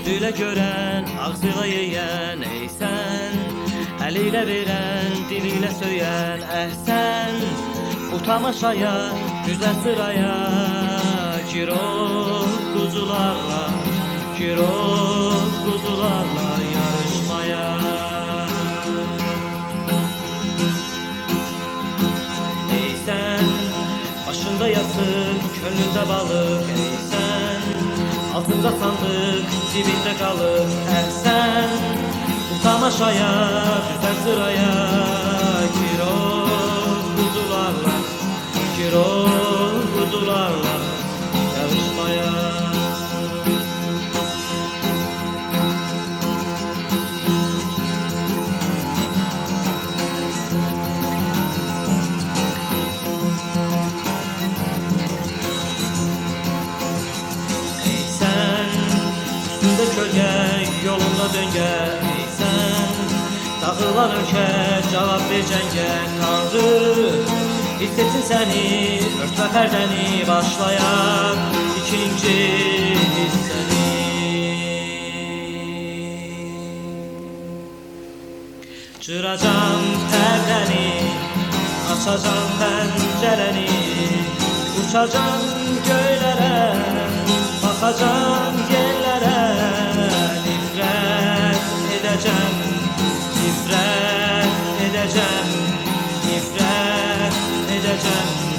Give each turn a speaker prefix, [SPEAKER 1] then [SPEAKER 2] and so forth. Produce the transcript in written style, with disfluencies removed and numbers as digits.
[SPEAKER 1] Gözüyle gören, ağzıyla yiyen ey sen, eliyle veren, diliyle söyleyen sen. Bu tamaşaya, güzel sıraya gir o kuzularla, gir o kuzularla yarışmaya. Ey sen, başında yasık, gönlünde balık ey sen. Altında sandık, dibinde kalır sen. Bu tamaşaya, güzel sıraya gir o kuzularla, gir o kuzularla yarışmaya. Üstünde kölge, yolunda döngə ey sen. Dağılan ölkə, cavab ver cəngə Tanrı. Hissetsin səni, örtmə pərdəni, başlayaq ikinci hissəni. Çıracam pərdəni, açacam pəncərəni, uçacam göylərə, baxacam yerlərə. Nifrət edəcəm, nifrət edəcəm, nifrət edəcəm.